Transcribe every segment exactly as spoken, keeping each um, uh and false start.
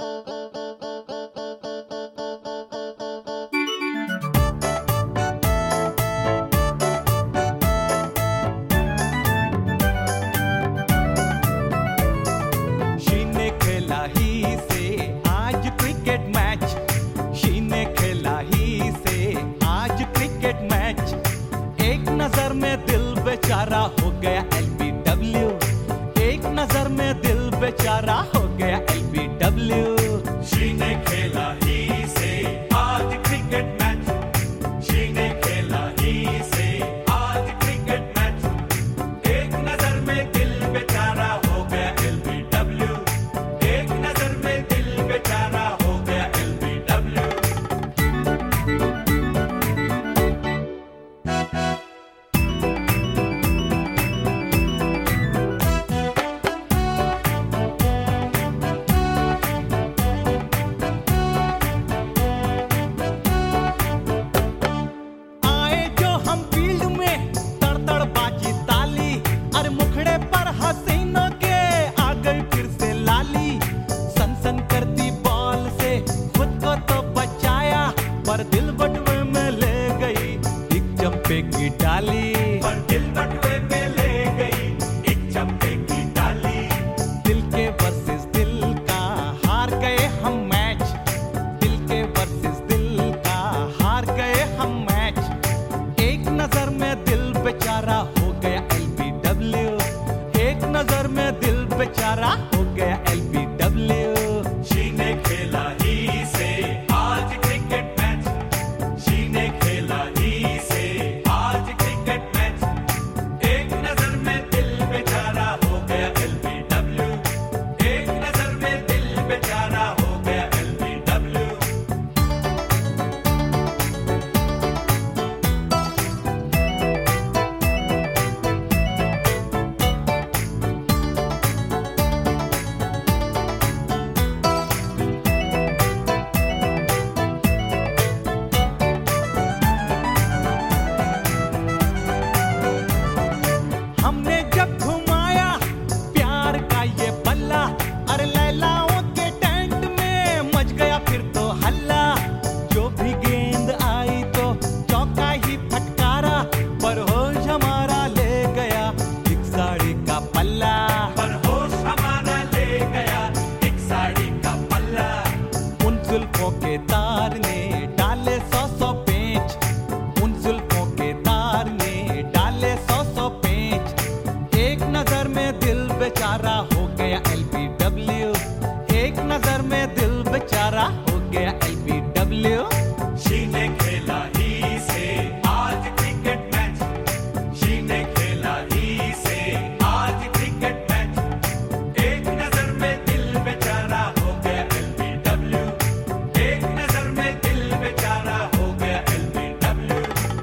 बेचारा हो गया एल बी डब्ल्यू, एक नजर में दिल बेचारा हो गया एल बी डब्ल्यू। शी ने खेला ही से आज क्रिकेट मैच, शी ने खेला ही से आज क्रिकेट मैच, एक नजर में दिल बेचारा हो गया एल बी डब्ल्यू, एक नजर में दिल बेचारा हो गया एल बी डब्ल्यू। पर दिल बटुए में ले गई एक चंपे की डाली, पर दिल बटुए में ले गई एक चंपे की डाली। दिल के वर्सेस दिल का हार गए हम मैच, दिल के वर्सेस दिल का हार गए हम मैच, एक नजर में दिल बेचारा हो गया एल बी डब्ल्यू, एक नजर में दिल बेचारा हो गया एल बी डब्ल्यू। शी ने खेला ही से आज क्रिकेट मैच, शी ने खेला ही से आज क्रिकेट मैच, एक नजर में दिल बेचारा हो गया एल बी डब्ल्यू, एक नजर में दिल बेचारा हो गया एल बी डब्ल्यू। हमने जब घुमाया प्यार का ये बल्ला, अरे लैलाओं के टेंट में मच गया फिर तो हल्ला, जो भी गेंद आई तो चौका ही फटकारा, पर होश हमारा ले गया एक साड़ी का पल्ला, पर होश हमारा ले गया एक साड़ी का पल्ला। उन जुल्फों के तार ने डाले सौ सौ पेंच, उन जुल्फों के तार ने डाले सौ सौ पेंच, एक नजर में दिल बेचारा हो गया एल बी डब्ल्यू, एक नजर में दिल बेचारा हो गया एल बी डब्ल्यू। शी ने खेला ही से आज क्रिकेट मैच, शी ने खेला ही से आज क्रिकेट मैच, एक नजर में दिल बेचारा हो गया एल बी डब्ल्यू, एक नजर में दिल बेचारा हो गया एल बी डब्ल्यू।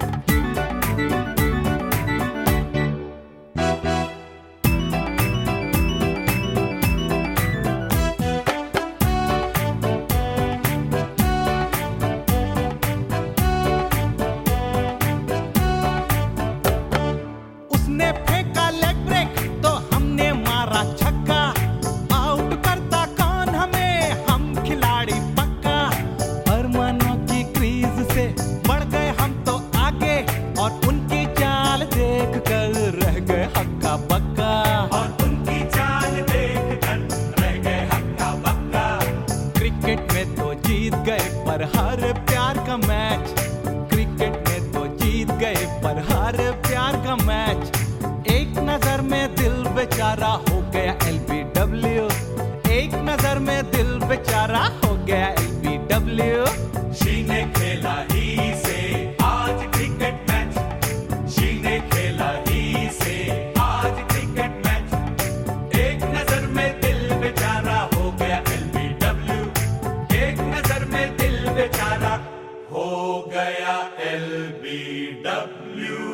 उसने फेंका लेग ब्रेक तो हमने मारा छक्का, आउट करता कौन हमें, हम खिलाड़ी पक्का। अरमानों की क्रीज से बढ़ गए हम तो आगे, और उनकी चाल देख कर रह गए हक्का बक्का, और उनकी चाल देख कर रह गए हक्का बक्का। क्रिकेट में तो जीत गए पर हर प्यार का मैच, क्रिकेट में तो जीत गए पर हर प्यार का मैच, एक नजर में दिल बेचारा हो गया एल बी डब्ल्यू, एक नजर में दिल बेचारा हो गया एल बी डब्ल्यू। शी ने खेला ही से आज क्रिकेट मैच, शी ने खेला ही से आज क्रिकेट मैच, एक नजर में दिल बेचारा हो गया एल बी डब्ल्यू, एक नजर में दिल बेचारा हो गया एल बी डब्ल्यू।